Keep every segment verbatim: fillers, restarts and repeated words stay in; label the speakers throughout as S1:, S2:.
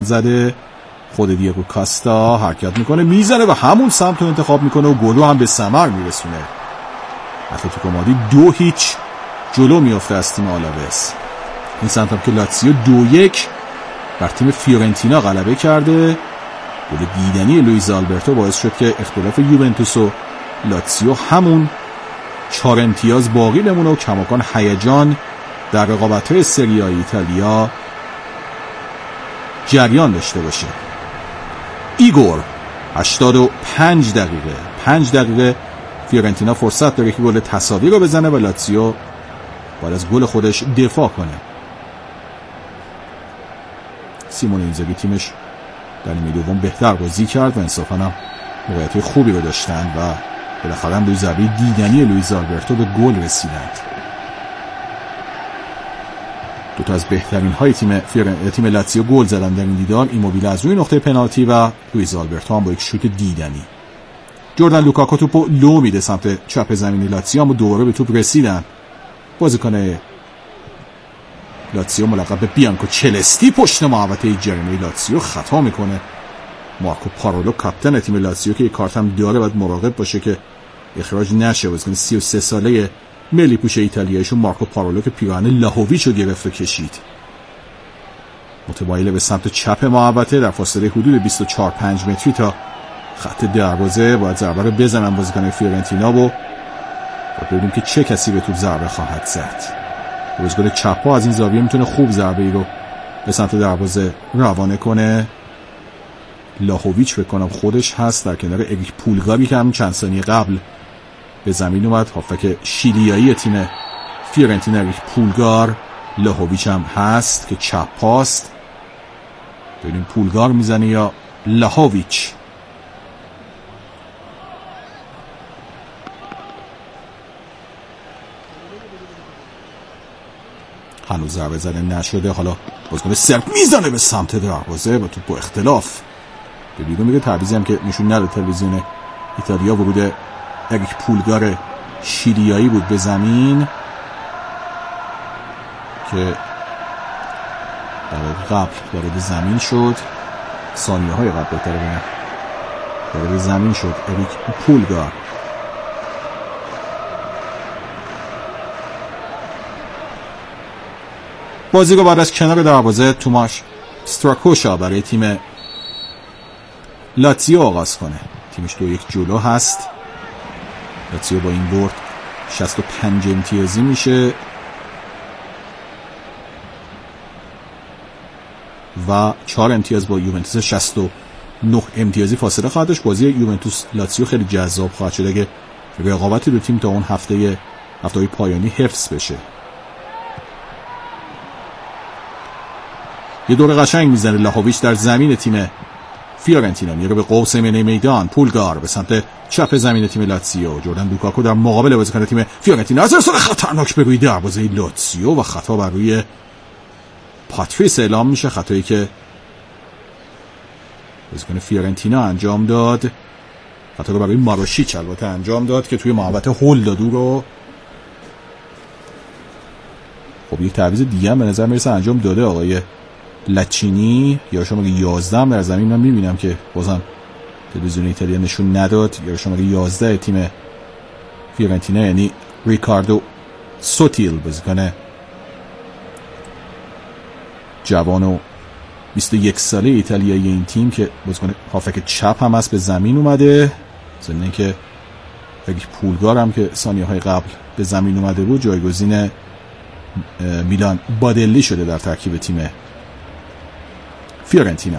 S1: زده. خود دیگو کاستا حرکت میکنه، میزنه و همون سمت رو انتخاب میکنه و گلو هم به ثمر میرسونه. اتلتیکو مادرید دو هیچ جلو میافته از تیم آلاوس. این سمت هم که لاتزیو دو یک بر تیم فیورنتینا غلبه کرده. گل دیدنی لوئیز آلبرتو باعث شد که اختلاف یوونتوس و لاتزیو همون چهار امتیاز باقی بمونه و کماکان هیجان در رقابت‌های سری آ ایتالیا جریان داشته باشه. ایگور هشتاد و پنج دقیقه پنج دقیقه فیورنتینا فرصت داره که گل تساوی رو بزنه و لاتزیو باید از گل خودش دفاع کنه. سیمون اینزاگی تیمش در نیمه دوم بهتر بازی کرد و انصافاً هم موقعیت خوبی رو داشتن و بالاخره هم روی ضربه دیدنی لوئیز آلبرتو به گل رسیدند. دو تا از بهترین های تیم فیورن... تیم لاتزیو گل زدن در این دیدار. ایموبیله از روی نقطه پنالتی و لوئیز آلبرتو هم با یک شوت دیدنی. جردن لوکاکو توپو لو میده سمت چپ زمین لاتزیو، اما دوباره به توپ رسیدن. بازیکن لاتزیو ملقب به بیانکو چلستی پشت محوطه جریمه لاتزیو خطا میکنه. مارکو پارولو کاپیتان تیم لاتزیو که یک کارت هم داره باید مراقب باشه که اخراج نشه. بازیکن سی و سه ساله ملی پوش ایتالیاییشون مارکو پارولو که پیراهن لاهوویچ رو گرفت و کشید. متمایل به سمت چپ محوطه در فاصله حدود بیست و چهار پنج متری تا خط دروازه باید ضربه رو بزنن بازیکن فیورنتینا و ببینیم که چه کسی به توپ ضربه خواهد زد. بازیکن چپ ها از این زاویه میتونه خوب ضربه ای رو به سمت دروازه روانه کنه. لاهوویچ فکر کنم خودش هست در کنار اریک پولگاری که هم چند ثانیه قبل به زمین اومد. هافک شیلیایی تیم فیورنتینا اریک پولگار. لاهوویچ هم هست که چپ پاست. ببینیم پولگار میزنه یا لاهوویچ. هنوز ضربه زده نشده. حالا بازیکن سرب میزنه به سمت دروازه و تو با اختلاف به بیرون میگه. تعویضی هم که نشون نده تلویزیون ایتالیا ورود اریک پولگار شیلیایی بود به زمین که در قبل وارد زمین شد. ثانیه های قبل بهتره بگم وارد زمین شد اریک پولگار. بازی رو بعد از کنار دروازه توماش استراکوشا برای تیم لاتزیو آغاز کنه. تیمش دو یک جلو هست. لاتزیو با این برد شصت و پنج امتیازی میشه و چهار امتیاز با یوونتوس شصت و نه امتیازی فاصله خواهد داشت. بازی یوونتوس لاتزیو خیلی جذاب خواهد شد اگه رقابت دو تیم تا اون هفته هفته‌های پایانی حفظ بشه. یه دور قشنگ میزنه لاهوویچ در زمین تیم فیورنتینا، میره به قوس میانه میدان. پولگار به سمت چپ زمین تیم لاتزیو. جردن لوکاکو در مقابل بازیکن تیم فیورنتینا از ارسال خطرناک به روی دروازه لاتزیو و خطا بر روی پاتریس اعلام میشه. خطایی که بازیکن فیورنتینا انجام داد. خطا رو برای ماروشیچ البته انجام داد که توی محوطه هول داد رو. خب یک تعویض دیگه هم به نظر میرسه انجام داده آقای لچینی. یا شماره یازده در زمین من میبینم که بازم تلویزیون ایتالیا نشون نداد. یا شماره یازده تیم فیورنتینا یعنی ریکاردو سوتیل، بازیکن جوان و بیست و یک ساله ایتالیایی این تیم که بازیکن هافک چپ هم هست، به زمین اومده. ضمن اینکه اگه پولگار هم که ثانیه های قبل به زمین اومده بود جایگزین میلان بادلی شده در ترکیب تیم فیورنتینا.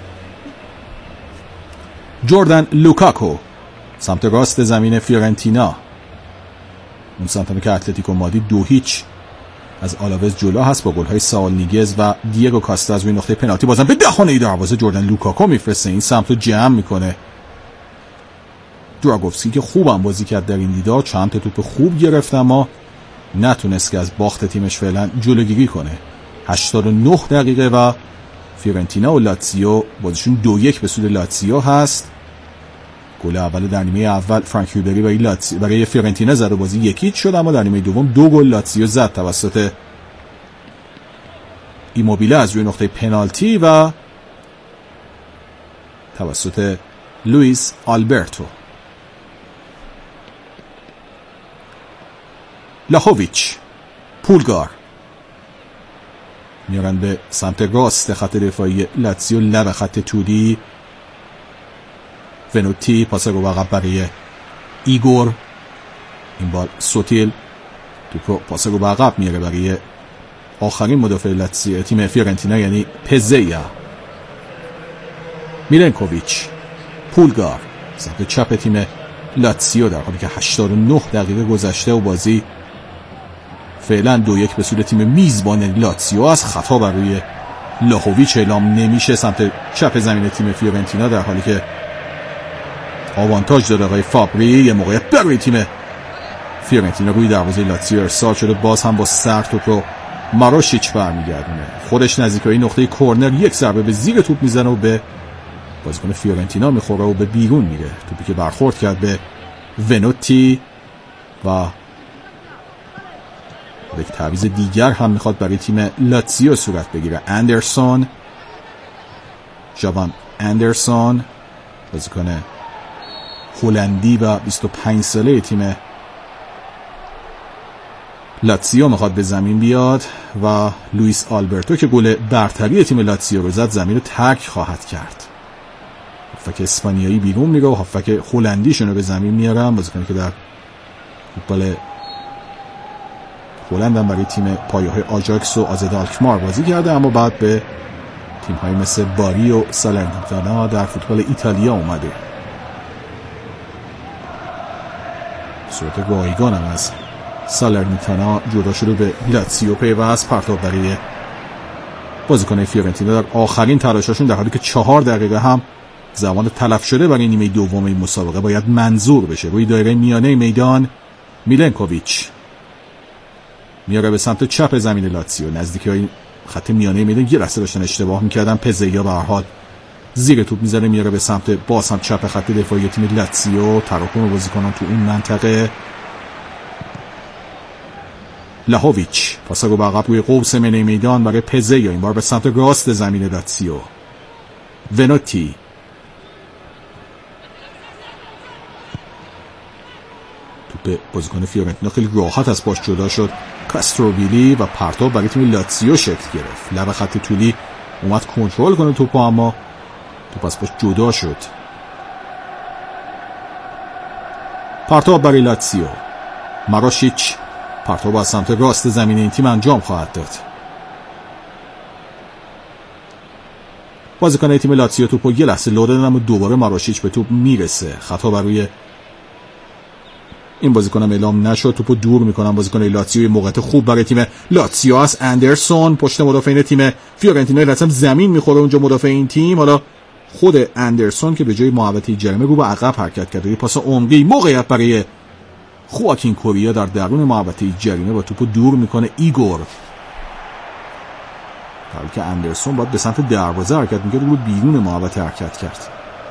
S1: جردن لوکاکو سمت راست زمین فیورنتینا. اون سمت که اتلتیکو مادرید دو هیچ از آلاوز جلو هست با گل‌های ساول نیگز و دیگو کاستا از روی نقطه پنالتی. بازم به دهانه دروازه جردن لوکاکو میفرسته. این سمت رو جمع میکنه. دراگوفسکی که خوبم بازی کرد در این دیدار، چند تا توپ خوب گرفت اما نتونست که از باخت تیمش فعلا جلوگیری کنه. هشتاد و نه دقیقه و فیورنتینا و لاتزیو بازیشون دو یک به سود لاتزیو هست. گل اول در نیمه اول فرانک ریبری برای لاتزیو برای فیورنتینا زد و بازی یکیچ شد، اما در نیمه دوم دو گل لاتزیو زد توسط ایموبیله از روی نقطه پنالتی و توسط لوئیس آلبرتو. لاهوویچ، پولگار میارن به سمت راست خط دفاعی لاتزیو، لب خط تودی. ونوتی پاس رو عقب برای ایگور، این بار سوتیل توپ پاس رو عقب میاره برای آخرین مدافع لاتزیو تیم فیورنتینا یعنی پزیا. میلنکوویچ، پولگار سمت چپ تیم لاتزیو، در حالی که هشتاد و نه دقیقه گذشته و بازی فعلا دو یک به سود تیم میزبان لاتزیو است. خطا بر روی لاهوویچ اعلام نمیشه سمت چپ زمین تیم فیورنتینا، در حالی که آوانتاژ داره آقای فابری. یه موقعیت برای تیم فیورنتینا روی دروازه لاتزیو ارسال شده، باز هم با سر توپ رو ماراشیچ برمیگردونه، خودش نزدیکای نقطه کورنر یک ضربه به زیر توپ میزنه و به بازیکن فیورنتینا میخوره و به بیرون میره. توپی که برخورد کرد به ونوتی و یک تعویض دیگر هم میخواد برای تیم لاتزیو صورت بگیره. اندرسون، ژاوان اندرسون، بازیکن هلندی و بیست و پنج ساله تیم لاتزیو میخواد به زمین بیاد و لوئیس آلبرتو که گل برتری تیم لاتزیو رو زد زمین رو ترک خواهد کرد. هافک اسپانیایی بیرون میره و هافک هلندیشون رو به زمین میارن، بازیکنی که در فوتبال هلند هم برای تیم پایه‌های آژاکس و آزد آلکمار بازی کرده، اما بعد به تیم‌های مثل باری و سالرنیتانا در فوتبال ایتالیا اومده. صورت رایگان هم از سالرنیتانا جدا شده به لاتزیو پیوست. پرتاب برای بازیکن فیورنتینا در آخرین تلاششون، در حالی که چهار دقیقه هم زمان تلف شده برای نیمه دوم این مسابقه باید منظور بشه. روی دایره میانه میدان میلنکوویچ میاره به سمت چپ زمین لاتزیو، نزدیکی های خط میانه میدان یه لحظه داشتن اشتباه میکردن. پزیا به هر حال زیر توپ میزنه، میاره به سمت باز هم چپ خط دفاعی تیم لاتزیو. تراکم بازیکنان تو اون منطقه. لاهوویچ پاس رو به عقب روی قوس میانه میدان برای پزیا، این بار به سمت راست زمین لاتزیو. ونوتی، توپ بازیکن فیورنتینا خیلی راحت از پاش جدا شد. کاستروویلی و پرتاب برای تیم لاتزیو شکل گرفت. لب خط طولی اومد کنترل کنه توپو، اما توپ از پاش جدا شد. پرتاب برای لاتزیو. ماراشیچ پرتاب از سمت راست زمین این تیم انجام خواهد داد. بازیکن تیم لاتزیو توپو یه لحظه لو دادن، اما دوباره ماراشیچ به توپ میرسه. خطا برای این بازیکنم اعلام نشد. توپو دور میکنن بازیکن لاتزیو. موقعیت خوب برای تیم لاتزیو است. اندرسون پشت مدافعین تیم فیورنتینا لازم زمین میخوره اونجا مدافع این تیم. حالا خود اندرسون که به جای محوطه جریمه رو به عقب حرکت کرده، یه پاس عمقی، موقعیت برای خواکین کوریا در درون محوطه جریمه با توپو دور میکنه ایگور. حالا که اندرسون باید به سمت دروازه حرکت میکرد، رو بیرون محوطه حرکت کرد.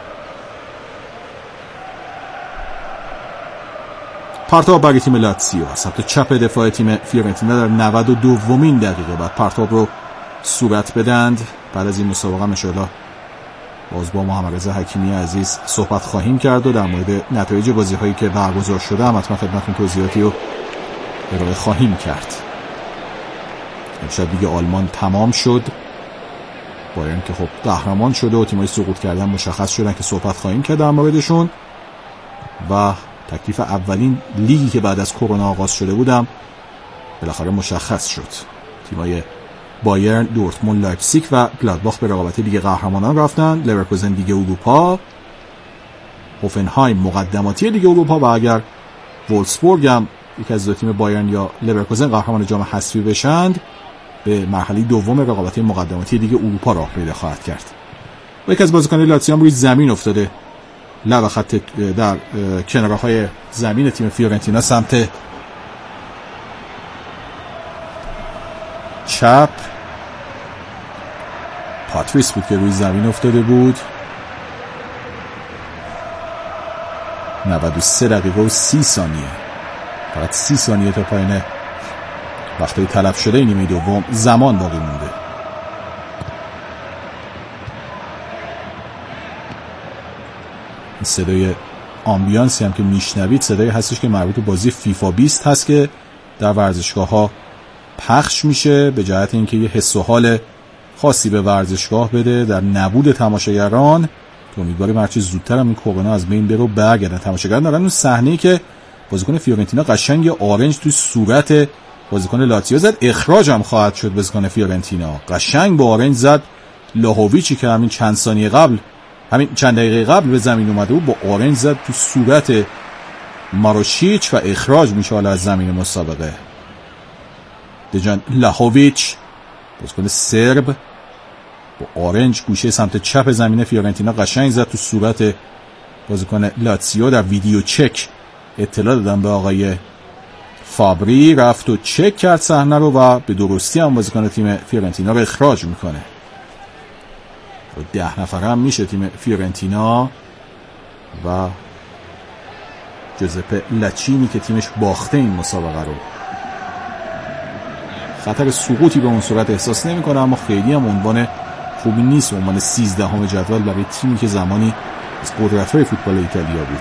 S1: پرتاب برای تیم لاتزیو از سمت چپ دفاع تیم فیورنتینا در نود و دومین دقیقه بعد پرتاب رو صورت بدند. بعد از این مسابقه ان شاءالله باز با محمد رضا حکیمی عزیز صحبت خواهیم کرد و در مورد نتایج بازی هایی که برگزار شده هم حتما خدمتتون توضیحاتی رو ارائه خواهیم کرد. امشب دیگه آلمان تمام شد، بایرن که خب قهرمان شده و تیم‌های سقوط کردن مشخص شدن که صحبت خواهیم کرد در موردشون. و تکلیف اولین لیگی که بعد از کرونا آغاز شده بودم بالاخره مشخص شد. تیم‌های بایرن، دورتموند، لایپزیگ و گلادباخ به رقابت لیگ قهرمانان رفتن. لورکوزن لیگ اروپا، هوفنهایم مقدماتی لیگ اروپا و اگر وولفسبورگ هم یک از دو تیم بایرن یا لورکوزن قهرمان جام حذفی بشند به مرحله دوم رقابت مقدماتی لیگ اروپا راه پیدا خواهد کرد. و یک از بازیکنان لاتزیو روی زمین افتاده، لب خط در کنارهای زمین تیم فیورنتینا سمت چپ. پاتریس بود که روی زمین افتاده بود. نود و سه دقیقه و سی ثانیه، فقط سی ثانیه تا پایان وقتی تلف شده نیمه دوم زمان باقی مونده. صدای آمبیانسی هم که میشنوید صدایی هستش که مربوط به بازی فیفا بیست هست که در ورزشگاه ها پخش میشه به جهت اینکه یه حس و حال خاصی به ورزشگاه بده در نبود تماشاگران، که امیدواریم هرچی زودتر هم این کرونا از بین بره و برگردن. تماشاگران دارن اون صحنه‌ای که بازیکن فیورنتینا قشنگ آرنج توی صورت بازیکن لاتزیو زد، اخراج هم خواهد شد بازیکن فیورنتینا. قشنگ با آرنج زد. لاهوویچی که همین چند ثانیه قبل همین چند دقیقه قبل به زمین اومده بود با آرنج زد تو صورت ماروشیچ و اخراج میشه از زمین مسابقه. دژان لاهوویچ بازیکن سرب با آرنج گوشه سمت چپ زمین فیورنتینا قشنگ زد تو صورت بازیکن لاتزیو. در ویدیو چک اطلاع دادم به آقای فابری، رفت و چک کرد صحنه رو و به درستی هم بازیکن تیم فیورنتینا رو اخراج میکنه. ده نفره هم میشه تیم فیورنتینا و جوزپه لاچینی که تیمش باخته این مسابقه رو. خطر سقوطی به اون صورت احساس نمی کنه، اما خیلی هم عنوان خوبی نیست، عنوان سیزدهم جدول برای تیمی که زمانی از قدرت‌های فوتبال ایتالیا بود.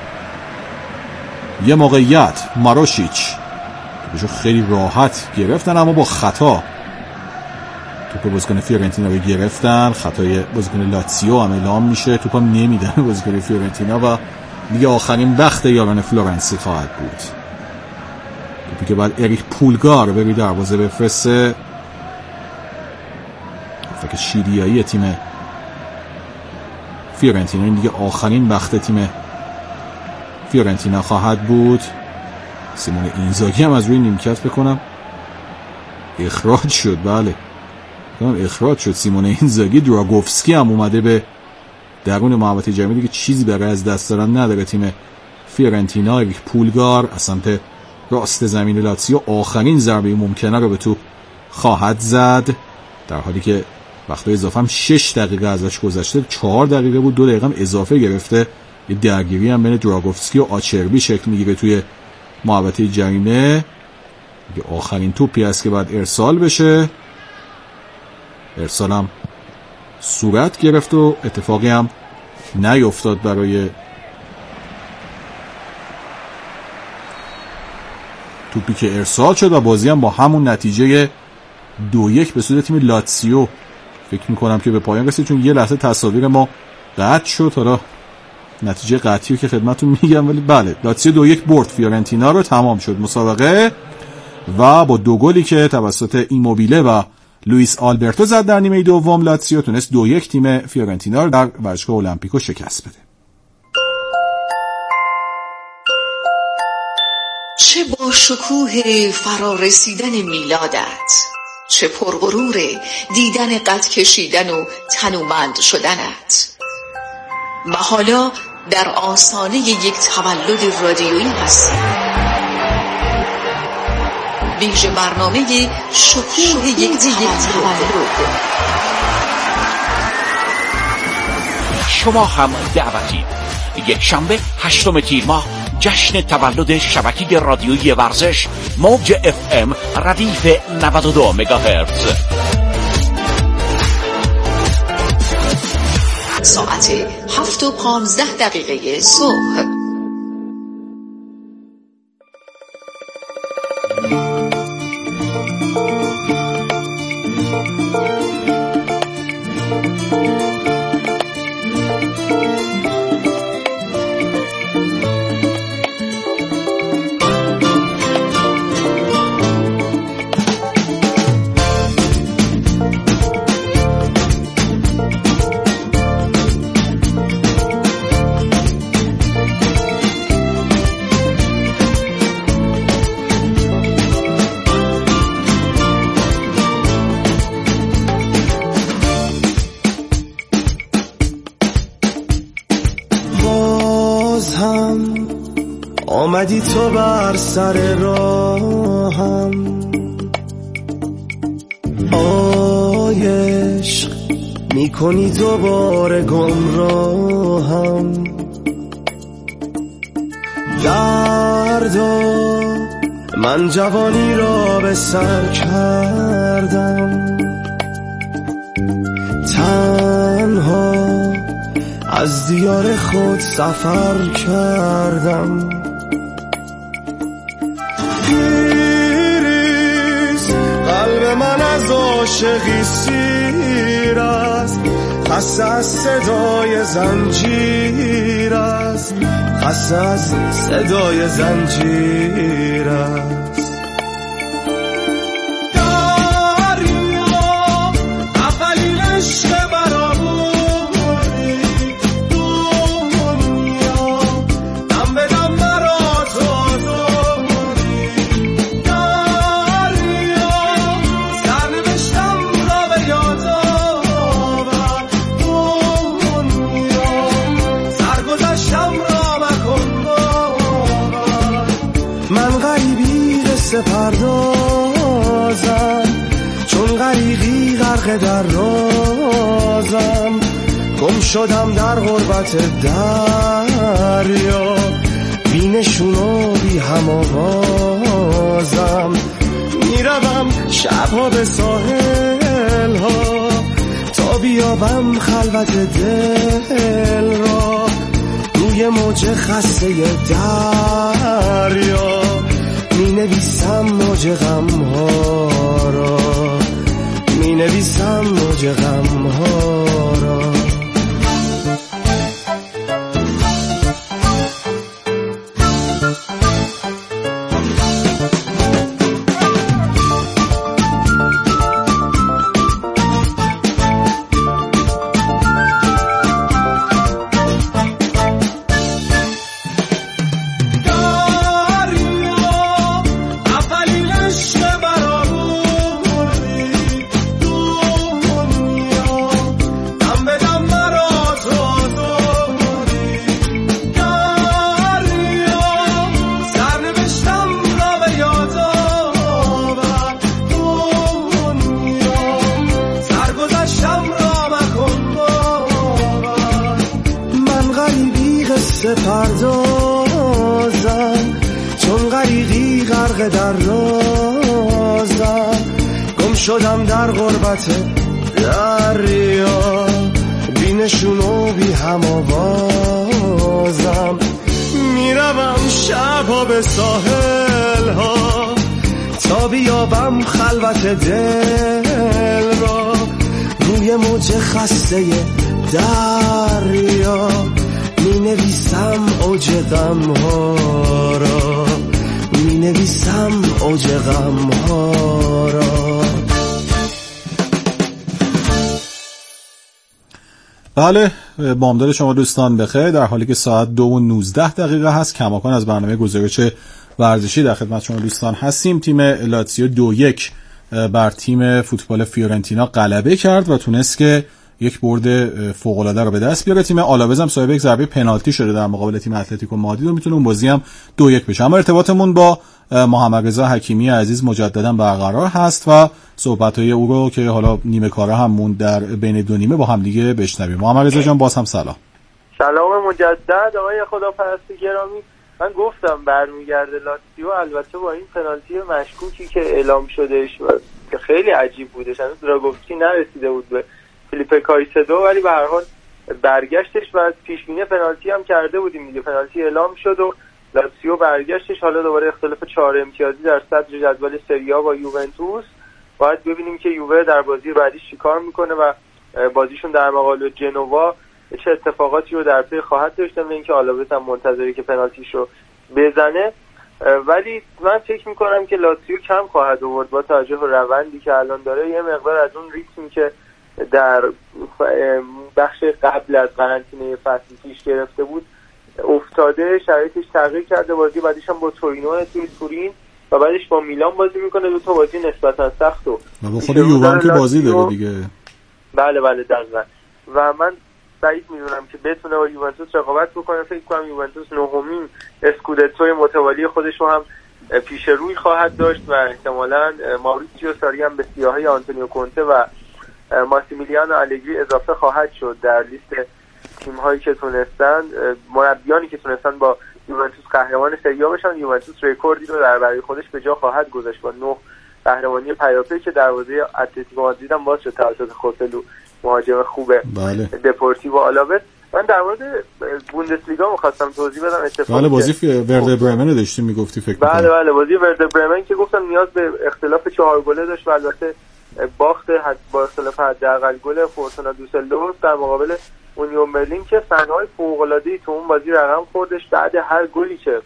S1: یه موقعیت ماروشیچ توپشو خیلی راحت گرفتن اما با خطا توپ بازیکن فیورنتینا رو گرفتن. خطای بازیکن لاتزیو هم اعلام میشه، توپم نمیدن بازیکن فیورنتینا و دیگه آخرین بخت یاران فلورنسی خواهد بود. توپی که بعد اریک پولگار بری دروازه بفرسته. فکر شیریایی تیم فیورنتینا، این دیگه آخرین بخت تیم فیورنتینا خواهد بود. سیمون اینزاگی هم از روی نیمکت بکنم اخراج شد. بله اخراج شد سیمون اینزاگی. دراگوفسکی هم اومده به درون محوطه جریمه، دیگه چیزی برای از دست دادن نداره تیم فیورنتینا. اریک پولگار از سمت راست زمین لاتزیو آخرین ضربه ممکنه رو به توپ خواهد زد، در حالی که وقت اضافه هم شش دقیقه ازش گذشته. چهار دقیقه بود، دو دقیقه هم اضافه گرفته. یه درگیری هم بین دراگوفسکی و آچربی شکل میگیره توی محوطه جریمه. یه آخرین توپی است که باید ارسال بشه. ارسال هم صورت گرفت و اتفاقی هم نیفتاد برای توپی که ارسال شد و بازی هم با همون نتیجه دو یک به سود تیم لاتزیو فکر میکنم که به پایان رسید، چون یه لحظه تصاویر ما قطع شد. حالا نتیجه قطعی رو که خدمتتون میگم، ولی بله لاتزیو دو یک برد فیورنتینا رو. تمام شد مسابقه و با دو گلی که توسط ایموبیله و لوئیس آلبرتو زد در نیمه دوم، لاتزیو تونست دو یک تیم فیورنتینا رو در ورزشگاه المپیکو شکست بده.
S2: چه با شکوه فرارسیدن میلادت، چه پرغرور دیدن قد کشیدن و تنومند شدنت، و حالا در آستانه یک تولد رادیویی هستی. ویژه برنامه شکوه یک تولد.
S3: شما هم دعوتید. یک شنبه هشتم تیر ماه جشن تولد شبکه رادیویی ورزش موج اف ام ردیف نود و دو مگاهرتز.
S2: ساعت هفت و پانزده دقیقه صبح.
S4: آمدی تو بر سر راهم، آی عشق میکنی دوباره گمراهم. دردا من جوانی را به سر کردم، تنها از دیار خود سفر کردم. پیریز قلب من از عاشقی سیر است، خسته از صدای زنجیر است، خسته از صدای زنجیر است. پردازم چون غریقی غرق در رازم، گم شدم در غربت دریا، بی نشون و بی هم آوازم. میروم شبها به ساحل ها تا بیابم خلوت دل را، روی موج خسته دریا می نویسم موج غم ها را، می نویسم موج غم ها را. پردازم چون غریقی غرق در رازم، گم شدم در غربت دریا، بی نشون و بی هم آوازم. میروم شبها به ساحل ها تا بیابم خلوت دل را، روی موج خسته دریا می نویسم اوج غم ها را، می نویسم اوج غم ها را.
S1: بله، بامداد شما دوستان بخیر. در حالی که ساعت دو و نوزده دقیقه هست، کماکان از برنامه گزارش ورزشی در خدمت شما دوستان هستیم. تیم لاتزیو دو یک بر تیم فوتبال فیورنتینا غلبه کرد و تونست که یک برد فوق‌العاده رو به دست بیاره. تیم آلاوز هم صاحب یک ضربه پنالتی شده در مقابل تیم اتلتیکو مادرید و میتونه اون بازی هم دو یک بشه. اما ارتباطمون با محمد رضا حکیمی عزیز مجددا برقرار هست و صحبت‌های او رو که حالا نیمه کاره هم موند در بین دو نیمه با هم دیگه بشنویم. محمد رضا جان باز هم سلام.
S5: سلام مجدد آقای خداپرست گرامی. من گفتم برمیگرده لاتزیو، البته با این پنالتی مشکوکی که اعلام شدهش و که خیلی عجیب بودش، هنوز دراگوفسکی نرسیده بود به فیلیپ کایسدو، ولی به هر حال برگشتش و پیش بینی پنالتی هم کرده بودیم دیگه. پنالتی اعلام شد و لاتزیو برگشتش. حالا دوباره اختلاف چهار امتیازی در صدر جدول سری آ با یوونتوس. باید ببینیم که یووه در بازی بعدی چیکار میکنه و بازیشون در مقابل جنوا چه اتفاقاتی رو در پی خواهد داشت. من اینکه آلاوز هم منتظری که پنالتیشو بزنه، ولی من فکر میکنم که لاتزیو کم خواهد آورد با توجه به روندی که الان داره. یه مقدار از اون ریتمی که در بخش قبل از قرنطینه فصل پیش گرفته بود افتاده، شرایطش تغییر کرده. بازی بعدیش هم با تورینو توی تورین و بعدش با میلان بازی میکنه، دو تا بازی نسبتا سخت و
S1: با خود یووه که بازی داره دیگه.
S5: بله بله دقیقاً. و من بعید میدونم که بتونه با یوونتوس رقابت بکنه. فکر کنم یوونتوس نهمین اسکودتوی متوالی خودش رو هم پیش روی خواهد داشت و احتمالاً ماوریتسیو ساری هم به سیاهی آنتونیو کونته و ماسیمیلیانو آلگری اضافه خواهد شد در لیست تیم‌هایی که تونستن، مربیانی که تونستن با یوونتوس قهرمان سری آ بشن. یوونتوس رکوردی رو در برای خودش به جا خواهد گذاشت با نه قهرمانی پیاپی که دروازه اتلتیکو مادرید هم باز شد توسط خوسلو، مهاجم خوبه
S1: بله.
S5: دپورتیو آلاوز. من در مورد بوندسلیگا می‌خواستم توضیح بدم. اتفاقی
S1: بله بازی ورده برمن داشتی میگفتی فکر کنم.
S5: بله بله بازی ورده برمن که گفتم نیاز به اختلاف چهار گله داشت و البته باخت حد با اختلاف حداقل گل فورتونا دوسلدورف در مقابل اونیون برلین که فن‌های فوق‌العاده‌ای تو اون بازی رقم خوردش. بعد هر گلی که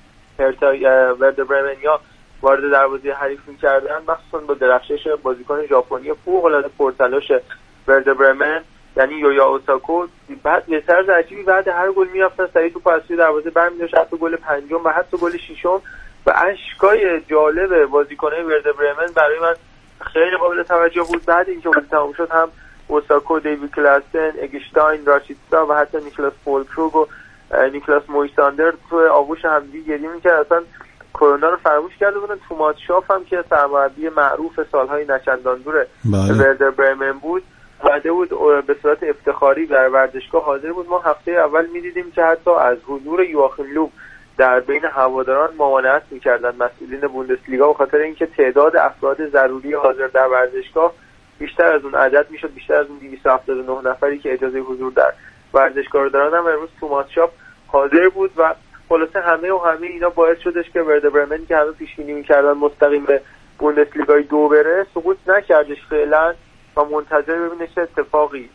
S5: ورده برمنیا وارد دروازه حریف می‌کردن، مخصوصا با درخشش بازیکن ژاپنی فوق‌العاده پرتلاش ورده برمن یعنی یویا اوساکو، بعد به طرز عجیبی بعد هر گل می‌رفتن سریع توپ از توی دروازه برمی‌داشت، حتی گل پنجم و حتی گل ششم و اشکای جالب بازیکن‌های ورده برمن برای من خیلی قابل توجه بود. بعد اینکه بازی تمام شد هم اوساکو، دیوید کلاسن، اگشتاین، راشیتسا و حتی نیکلاس فولکروگ و نیکلاس مویساندر تو آغوش همدیگه گریه می‌کردن، اصلا کرونا رو فراموش کرده بودن. توماس شاف هم که سرمربی معروف سالهای نچندان دور ورده برمن بود وعده بود به صورت افتخاری در ورزشگاه حاضر بود. ما هفته اول می‌دیدیم که حتی از حضور یواخیم لوو در بین هواداران ممانعت می‌کردند مسئولین بوندسلیگا به خاطر اینکه تعداد افراد ضروری حاضر در ورزشگاه بیشتر از اون عدد میشد، بیشتر از اون دویست و هفتاد و نه نفری که اجازه حضور در ورزشگاه رو دارن. هم امروز توماس شاپ حاضر بود و خلاصه همه و همه اینا باعث شدش که ورده برمن که همه پیش بینی می‌کردن مستقیم به بوندسلیگای دو بره سقوط نکردش فعلا و منتظر ببینه چه اتفاقی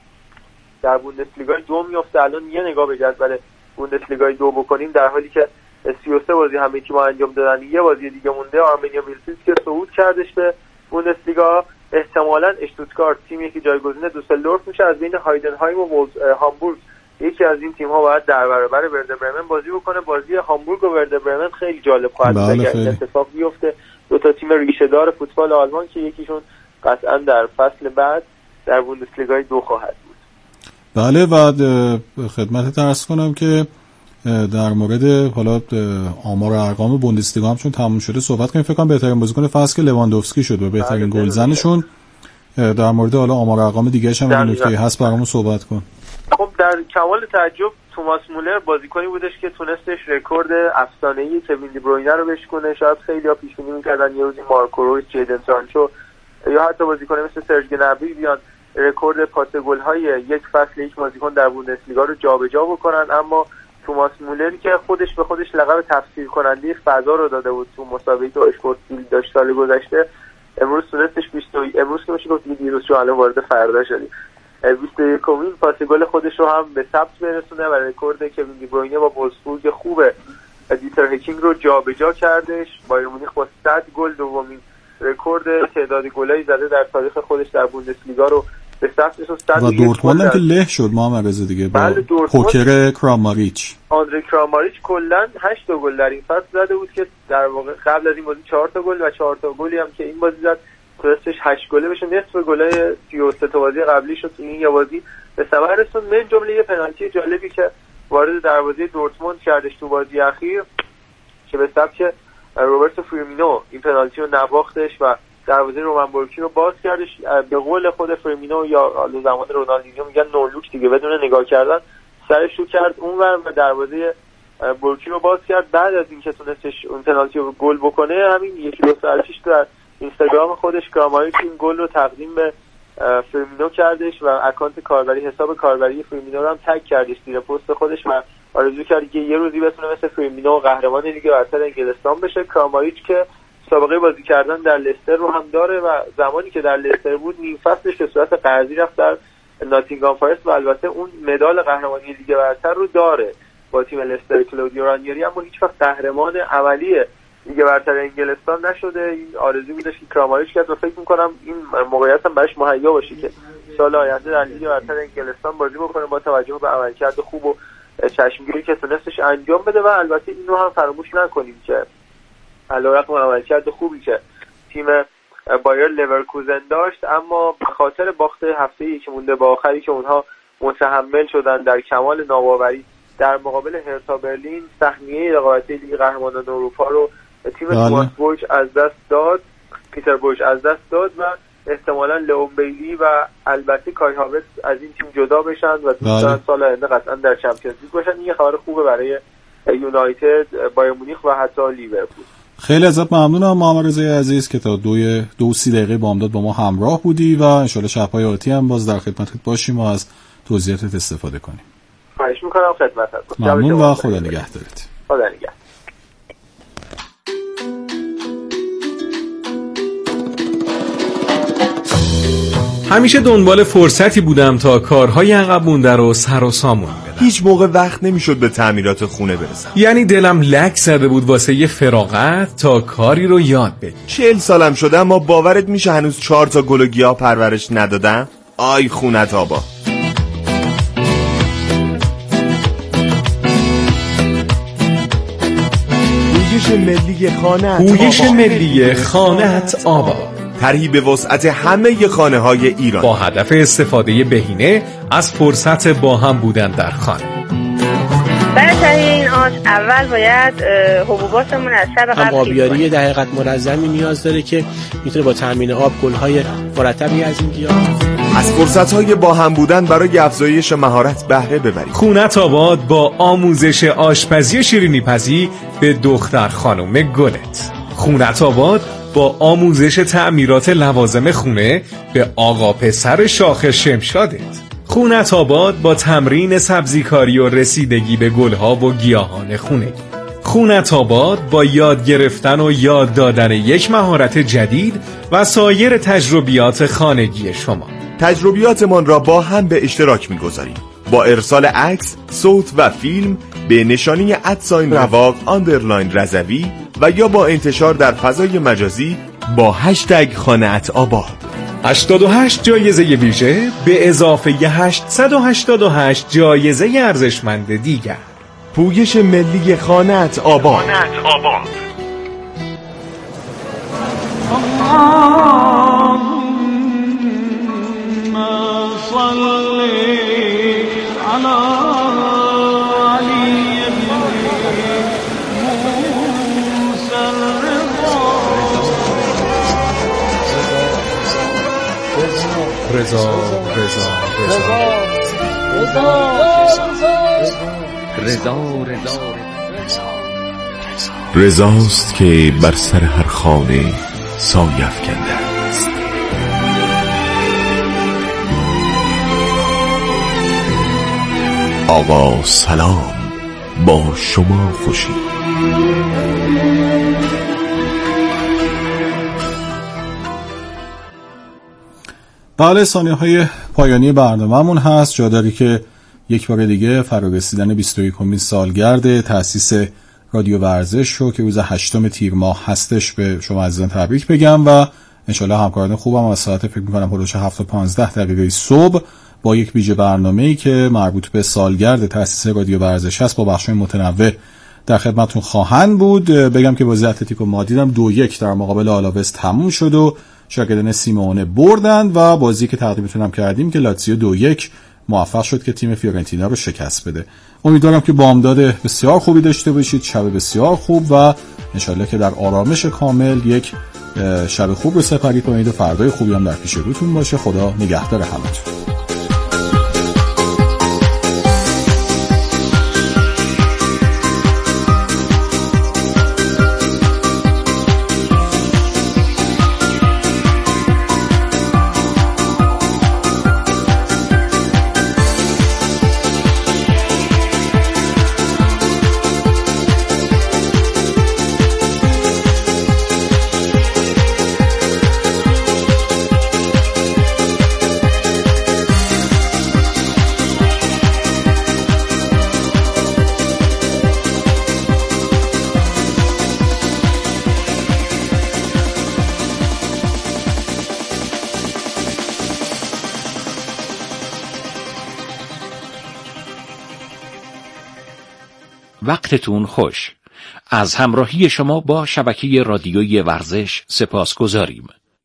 S5: در بوندسلیگای دو میفته. الان یه نگاه به جدول بوندسلیگای دو بکنیم، در حالی که سی و سه بازی همه تیم‌ها انجام دادن، یه بازی دیگه مونده. آرمینیا بیلفیلد که صعود کردش به بوندسلیگا، احتمالاً اشتوتگارت تیمی که جایگزین دوسلدورف میشه از بین هایدنهایم و هامبورگ یکی از این تیم‌ها باید در برابر ورده برمن بازی بکنه. بازی هامبورگ و ورده برمن خیلی جالب خواهد بود اگر این اتفاق بیفته. دو تا تیم ریشه‌دار فوتبال آلمان که یکیشون قطعاً در فصل بعد در بوندسلیگای دو خواهد بود.
S1: بله و خدمت عرض کنم که در مورد حالا آمار و ارقام بوندسلیگا هم چون تموم شده صحبت کنیم. فکر کنم بهترین بازیکن فصل که لواندوفسکی شد و بهترین گلزنشون. در مورد حالا آمار و ارقام دیگه‌اش هم این نکته هست برامون صحبت کن.
S5: خب در کمال تعجب توماس مولر بازیکنی بودش که تونستش رکورد افسانه‌ای کوین دی بروینه رو بشکنه. شاید خیلی‌ها پیش بینی می‌کردن یه روزی مارکو رویس، جیدن سانچو یا حتی بازیکن مثل سرژ گنبری بیان رکورد پاس گل‌های یک فصل یک بازیکن در بوندسلیگا رو جابجا بکنن، اما توماس مولری که خودش به خودش لقب تفسیر کننده فضا رو داده بود تو مسابقه‌ای که اشپورتفیلد داشت سال گذشته، امروز تونستش بیست امروز که میشه گفت دیروز چون الان وارد فردا شدیم بیست و یکمین پاس گل خودش رو هم به ثبت برسونه و رکورد کوین دی بروینه با وولفسبورگ خوبه دیتر هکینگ رو جابجا کردش. بایر مونیخ با صد گل دومین رکورد تعداد گلایی زده در تاریخ خودش در بوندسلیگا رو به ثبت رسوند.
S1: و دورتموند هم که له شد محمد رضا دیگه با پوکر کراماریچ.
S5: آندره کراماریچ کلا هشت تا گل در این فصل زده بود که در واقع قبل از این بازی چهار تا گل و چهار تا گلی هم که این بازی زد تونستش هشت گله بشه، نصف گلای سی و سه تا بازی قبلی شد این یه بازی به ثمر رسوند. من جمله یه پنالتی جالبی که وارد دروازه دورتموند کردش تو بازی اخیر که به سبک روبرتو فرمینو این پنالتی رو نواختش و دروازه رومن بورکی رو باز کردش. به قول خود فرمینو یا زمان رونالدینیو میگن نولوک دیگه، بدون نگاه کردن سرش رو کرد اونور و دروازه بورکی رو باز کرد. بعد از اینکه تونستش اون پنالتی رو گل بکنه، همین یکی دو ساعتش در اینستاگرام خودش کراماریچ این گل رو تقدیم به فرمینو کردش و اکانت کاربری حساب کاربری فرمینو رو هم تگ کردش زیر پست خودش و آرزو کرد که یه روزی بتونه مثل فرمینو قهرمان لیگ برتر انگلستان بشه. کراماریچ که سابقه بازی کردن در لستر رو هم داره و زمانی که در لستر بود نیم فصلش به صورت قرضی رفت در ناتینگهام فارست و البته اون مدال قهرمانی لیگ برتر رو داره با تیم لستر کلودیو رانیری، اما هیچ وقت قهرمان عملی لیگ برتر انگلستان نشده. این آرزو بودش که کراماریچ کرد و فکر می‌کنم این موقعیت هم براش مهیا باشه که سال آینده در لیگ برتر انگلستان بازی بکنه با توجه به عملکرد خوب و چشمگیری که تونستش انجام بده. و البته اینو هم فراموش نکنیم که علیرغم عملکرد خوبی که تیم بایر لورکوزن داشت، اما به خاطر باخت هفته‌ای که مونده با آخری که اونها متحمل شدن در کمال ناباوری در مقابل هرتا برلین، سهمیه رقابتی لیگ قهرمانان اروپا رو تیم توماس بورج از دست داد پیتر بورج از دست داد و احتمالاً لئون بیلی و البته کای هاورتز از این تیم جدا بشن و دوستان سال آینده قطعاً در چمپیونز لیگ باشن. این خبر خوبه برای یونایتد، بایر مونیخ و حتی لیورپول.
S1: خیلی ازت ممنونم محمد رضای عزیز که تا دوی دو سی دقیقه بامداد با ما همراه بودی و ان شاءالله شب‌های آتی هم باز در خدمتت باشیم و از توضیحاتت استفاده کنیم.
S5: خواهش میکنم خدمتتون.
S1: ممنون و خدا نگهدارت.
S5: خدا نگهدار.
S6: همیشه دنبال فرصتی بودم تا کارهای عقب مونده رو سر و سامون بدم.
S7: هیچ موقع وقت نمیشد به تعمیرات خونه برسم.
S6: یعنی دلم لک زده بود واسه یه فراغت تا کاری رو یاد بگیرم.
S7: چهل سالم شده اما باورت میشه هنوز چهار تا گل و گیاه پرورش ندادم؟ آی خونت آبا. پویش ملی خانه‌ات
S6: پویش ملی خانه‌ات آباد.
S7: طرحی به وسعت همه خانه های ایران
S6: با هدف استفاده بهینه از فرصت با هم بودن در خانه.
S8: برای تهیه این آش اول باید حبوباتمون از شب قبل
S9: آبیاری در حقیقت منظمی نیاز داره که میتونه با تامین آب گل‌های مرتبی از این گیاه
S7: از فرصت‌های با هم بودن برای افزایش مهارت بهره ببرید.
S6: خونه‌ات آباد با آموزش آشپزی شیرینی‌پزی به دختر خانم گلت. خونه‌ات آباد با آموزش تعمیرات لوازم خونه به آقا پسر شاخ شمشادت. خونه‌ات آباد با تمرین سبزیکاری و رسیدگی به گلها و گیاهان خونگی. خونه‌ات آباد با یاد گرفتن و یاد دادن یک مهارت جدید و سایر تجربیات خانگی شما.
S7: تجربیاتمان را با هم به اشتراک می‌گذاریم با ارسال عکس، صوت و فیلم به نشانی ادساین رواق آندرلاین رضوی و یا با انتشار در فضای مجازی با هشتگ خانه‌ات آباد.
S6: هشتاد و هشت جایزه ویژه به اضافه هشتصد و هشتاد و هشت جایزه ارزشمند دیگر.
S7: پویش ملی خانه‌ات آباد. خانه‌ات آباد.
S6: رضا رضا رضا رضا
S10: رضاست که بر سر هر خانه سایه افکنده است. آقا سلام، با شما خوشی.
S1: بله، ثانیه های پایانی برنامه‌مون هست. جا داری که یک بار دیگه فرا رسیدن بیست و یکمین سالگرد تأسیس رادیو ورزش رو که روز هشتم تیر ماه هستش به شما عزیزان تبریک بگم و انشالله همکاران خوبم از ساعت فکر می‌کنم حدود هفت و پانزده دقیقه صبح با یک ویژه برنامه‌ای که مربوط به سالگرد تأسیس رادیو ورزش است با بخش‌های متنوع در خدمتتون خواهند بود. بگم که بازی اتلتیکو مادرید هم دو یک در مقابل آلاوز تموم شد و شاگردان سیمونه بردند و بازی که تقدیمتون هم کردیم که لاتزیو دو یک موفق شد که تیم فیورنتینا رو شکست بده. امیدوارم که بامداد بسیار خوبی داشته باشید، شب بسیار خوب و انشالله که در آرامش کامل یک شب خوب رو سپری کنید و فردای خوبی هم در پیش روتون باشه. خدا نگهدار همتون.
S3: وقتتون خوش. از همراهی شما با شبکه رادیویی ورزش سپاس گذاریم.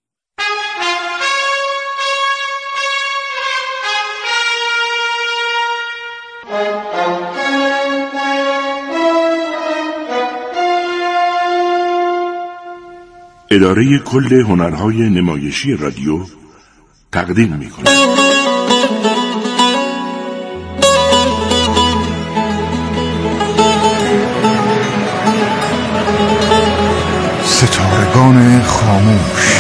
S10: اداره کل هنرهای نمایشی رادیو تقدیم می‌کند.
S11: ستارگان خاموش.